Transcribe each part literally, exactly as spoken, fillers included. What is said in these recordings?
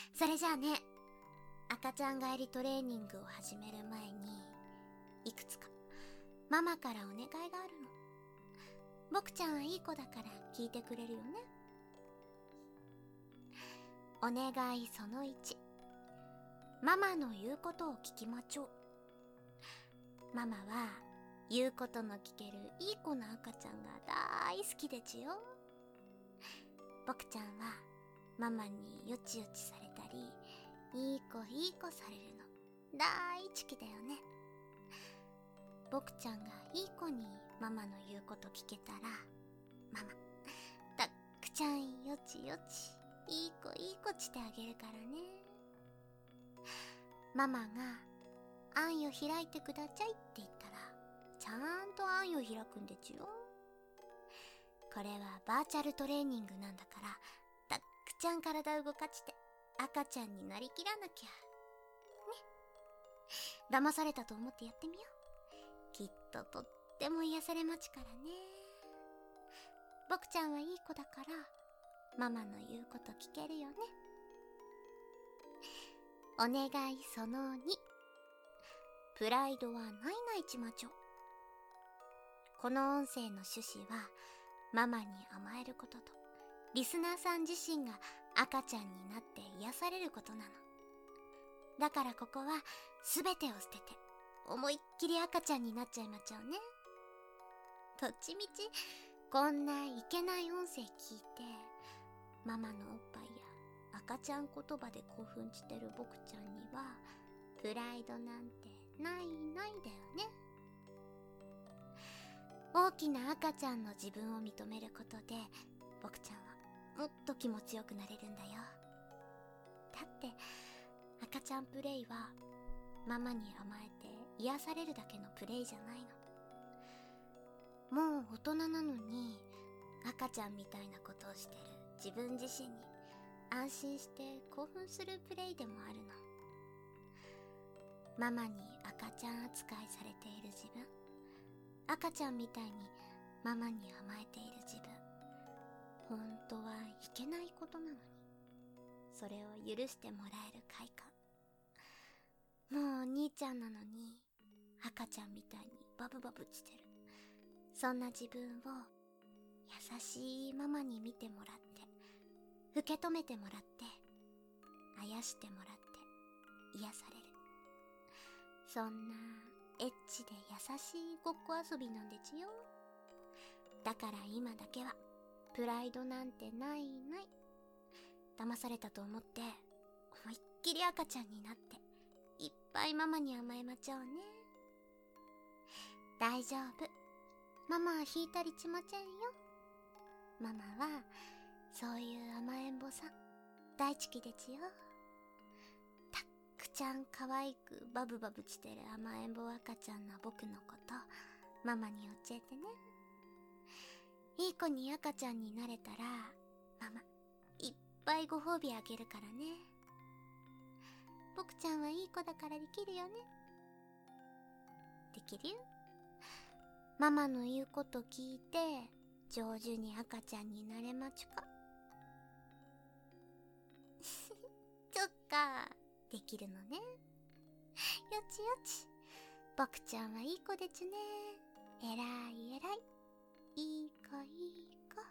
それじゃあね、赤ちゃん帰りトレーニングを始める前に、いくつかママからお願いがあるの。僕ちゃんはいい子だから聞いてくれるよね。お願いそのいち、ママの言うことを聞きまちょう。ママは言うことの聞けるいい子の赤ちゃんが大好きでちよ。僕ちゃんはママによちよちされたり、いい子いい子されるの大好きだよね。僕ちゃんがいい子にママの言うこと聞けたら、ママたっくちゃんよちよちいい子いい子してあげるからね。ママが案よ開いてくだちゃいって言ったら、ちゃんと案よ開くんでちよ。これはバーチャルトレーニングなんだから、たっくちゃん体動かして赤ちゃんになりきらなきゃね。騙されたと思ってやってみよう。きっととっても癒されまちからね。僕ちゃんはいい子だからママの言うこと聞けるよね。お願いそのに、プライドはないないちまちょ。この音声の趣旨はママに甘えることと、リスナーさん自身が赤ちゃんになって癒されることなの。だからここは全てを捨てて思いっきり赤ちゃんになっちゃいまちゃうね。どっちみちこんないけない音声聞いて、ママのおっぱいや赤ちゃん言葉で興奮してる僕ちゃんにはプライドなんてないないだよね。大きな赤ちゃんの自分を認めることで、僕ちゃんはもっと気持ちよくなれるんだよ。だって赤ちゃんプレイはママに甘えて癒されるだけのプレイじゃないの。もう大人なのに赤ちゃんみたいなことをしてる自分自身に安心して興奮するプレイでもあるの。ママに赤ちゃん扱いされている自分、赤ちゃんみたいにママに甘えている自分、本当はいけないことなのに、それを許してもらえる快感。もうお兄ちゃんなのに赤ちゃんみたいにバブバブしてる、そんな自分を優しいママに見てもらって、受け止めてもらって、あやしてもらって癒される、そんなエッチで優しいごっこ遊びなんでちよ。だから今だけはプライドなんてないない。騙されたと思って思いっきり赤ちゃんになっていっぱいママに甘えまちゃうね。大丈夫、ママは引いたりちまちゃんよ。ママはそういう甘えん坊さん大好きでちよ。たっくちゃん可愛くバブバブしてる甘えん坊赤ちゃんの僕のことママに教えてね。いい子に赤ちゃんになれたらママいっぱいご褒美あげるからね。僕ちゃんはいい子だからできるよね。できるよ。ママの言うこと聞いて上手に赤ちゃんになれまちゅか。そっか、できるのね。よちよち、僕ちゃんはいい子でちゅね。えらいえらい、いい子いい子。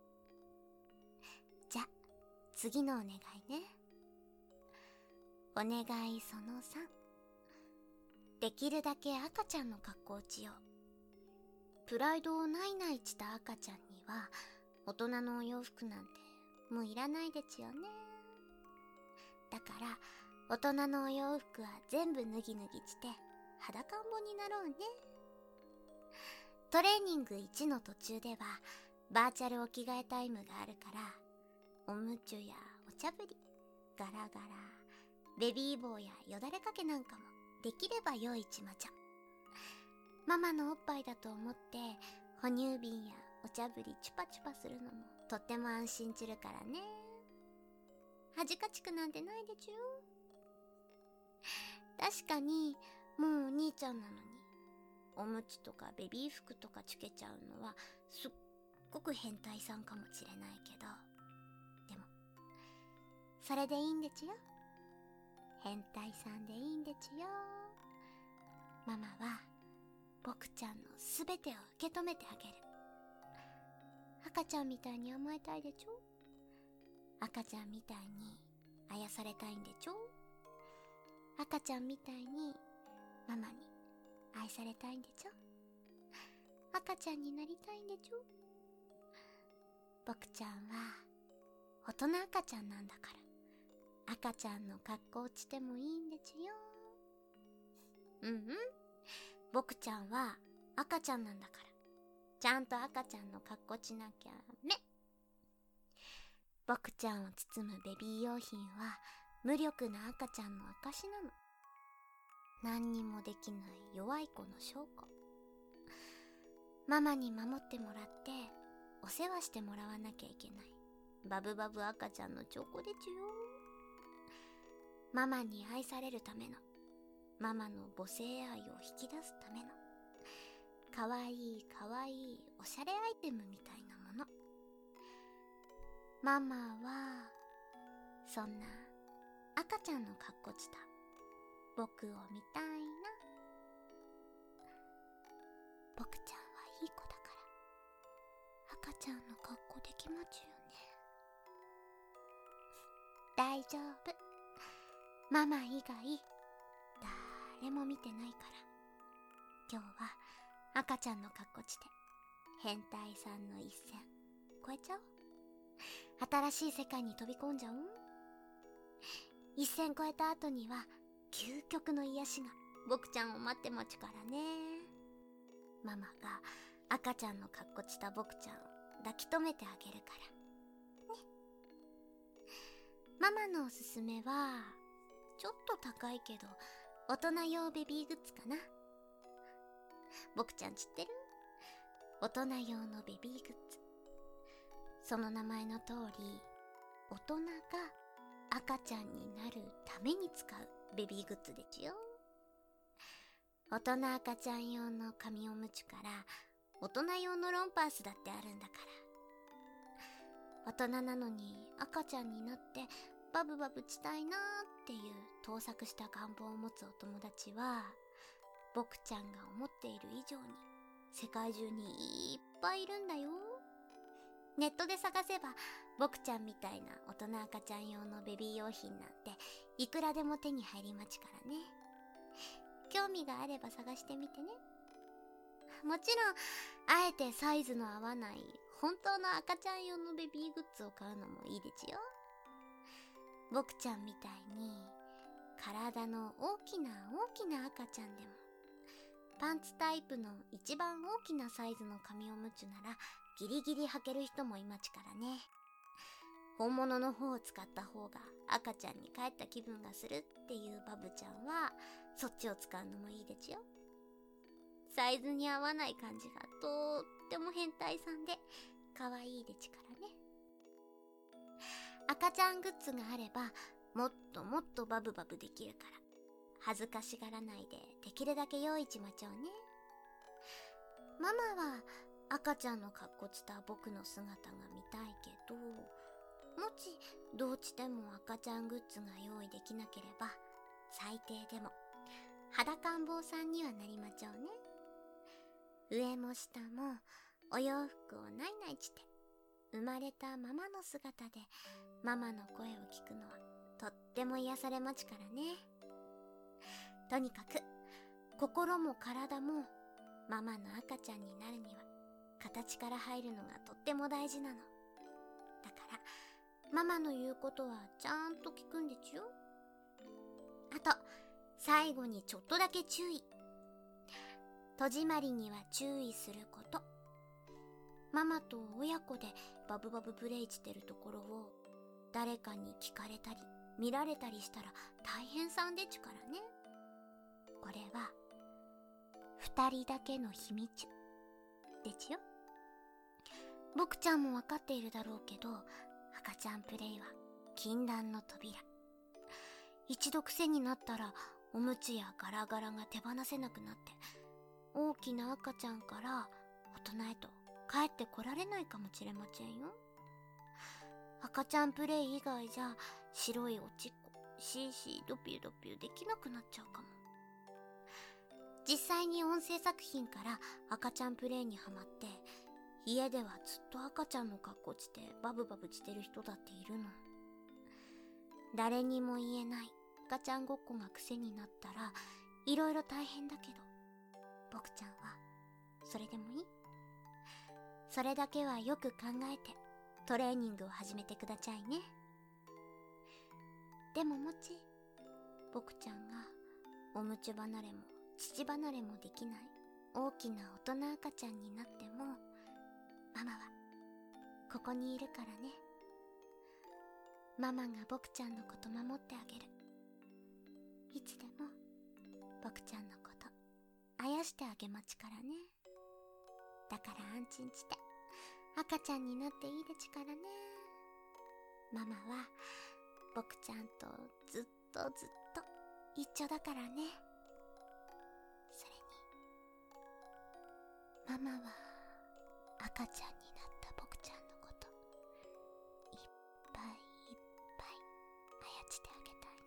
じゃ次のお願いね。お願いそのさん、できるだけ赤ちゃんの格好をしよう。プライドをないないした赤ちゃんには大人のお洋服なんてもういらないでちよね。だから大人のお洋服は全部脱ぎ脱ぎして裸んぼになろうね。トレーニングいちの途中ではバーチャルお着替えタイムがあるから、おむちゅやお茶ぶり、ガラガラ、ベビー帽やよだれかけなんかもできれば良いちまちゃ。ママのおっぱいだと思って哺乳瓶やお茶ぶりチュパチュパするのもとっても安心ちるからね。恥かちくなんてないでちゅよ。確かにもうお兄ちゃんなのにおむつとかベビー服とかつけちゃうのはすっごく変態さんかもしれないけど、でもそれでいいんでちよ。変態さんでいいんでちよ。ママは僕ちゃんのすべてを受け止めてあげる。赤ちゃんみたいに甘えたいでちょ。赤ちゃんみたいにあやされたいんでちょ。赤ちゃんみたいにママに愛されたいんでちょ。赤ちゃんになりたいんでちょ。僕ちゃんは大人赤ちゃんなんだから、赤ちゃんの格好をしてもいいんでちよ。うんうん、僕ちゃんは赤ちゃんなんだから、ちゃんと赤ちゃんの格好しなきゃね。僕ちゃんを包むベビー用品は無力な赤ちゃんの証なの。何にもできない弱い子の証拠。ママに守ってもらってお世話してもらわなきゃいけないバブバブ赤ちゃんのチョコでちゅよ。ママに愛されるための、ママの母性愛を引き出すための、かわいいかわいいおしゃれアイテムみたいなもの。ママはそんな赤ちゃんの格好した僕を見たいな。僕ちゃんはいい子だから赤ちゃんの格好できまちゅよね。大丈夫、ママ以外誰も見てないから。今日は赤ちゃんの格好して変態さんの一線越えちゃおう。新しい世界に飛び込んじゃおう。一線越えた後には究極の癒しが僕ちゃんを待ってまちからね。ママが赤ちゃんの格好した僕ちゃんを抱き留めてあげるからね。ママのおすすめはちょっと高いけど大人用ベビーグッズかな。僕ちゃん知ってる？大人用のベビーグッズ。その名前の通り、大人が赤ちゃんになるために使うベビーグッズでちゅよ。大人赤ちゃん用の紙おむつから大人用のロンパースだってあるんだから。大人なのに赤ちゃんになってバブバブしたいなーっていう盗作した願望を持つお友達は、僕ちゃんが思っている以上に世界中にいっぱいいるんだよ。ネットで探せば僕ちゃんみたいな大人赤ちゃん用のベビー用品なんていくらでも手に入りまちからね。興味があれば探してみてね。もちろんあえてサイズの合わない本当の赤ちゃん用のベビーグッズを買うのもいいでちよ。僕ちゃんみたいに体の大きな大きな赤ちゃんでもパンツタイプの一番大きなサイズの紙おむつならギリギリ履ける人もいまちからね。本物の方を使った方が赤ちゃんに帰った気分がするっていうバブちゃんはそっちを使うのもいいでちよ。サイズに合わない感じがとっても変態さんで可愛いでちからね。赤ちゃんグッズがあればもっともっとバブバブできるから恥ずかしがらないでできるだけ用意ちまちょうね。ママは赤ちゃんの格好した僕の姿が見たいけど、もしどうしても赤ちゃんグッズが用意できなければ最低でも裸ん坊さんにはなりまちょうね。上も下もお洋服をないないして生まれたままの姿でママの声を聞くのはとっても癒されまちからね。とにかく心も体もママの赤ちゃんになるには形から入るのがとっても大事なの。だからママの言うことはちゃんと聞くんでちゅよ。あと最後にちょっとだけ注意。戸締まりには注意すること。ママと親子でバブバブプレイしてるところを誰かに聞かれたり見られたりしたら大変さんでちゅからね。これは二人だけの秘密でちよ。僕ちゃんもわかっているだろうけど、赤ちゃんプレイは禁断の扉。一度癖になったらおむつやガラガラが手放せなくなって、大きな赤ちゃんから大人へと帰ってこられないかもしれませんよ。赤ちゃんプレイ以外じゃ白いおちっこシーシードピュドピュできなくなっちゃうかも。実際に音声作品から赤ちゃんプレイにハマって、家ではずっと赤ちゃんの格好してバブバブしてる人だっているの。誰にも言えない赤ちゃんごっこが癖になったらいろいろ大変だけど、僕ちゃんはそれでもいい？それだけはよく考えてトレーニングを始めてくだちゃいね。でももち、僕ちゃんがおむつ離れも乳離れもできない大きな大人赤ちゃんになっても、ママはここにいるからね。ママが僕ちゃんのこと守ってあげる。いつでも僕ちゃんのことあやしてあげまちからね。だから安心して赤ちゃんになっていいでちからね。ママは僕ちゃんとずっとずっと一緒だからね。それにママは赤ちゃんになった僕ちゃんのこといっぱいいっぱいあやしてあげたい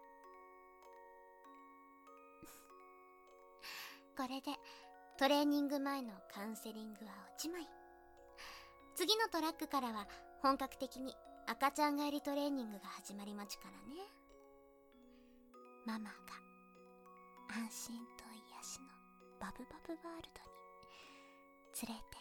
な。これでトレーニング前のカウンセリングはおしまい。次のトラックからは本格的に赤ちゃん帰りトレーニングが始まりまちからね。ママが安心と癒しのバブバブワールドに連れて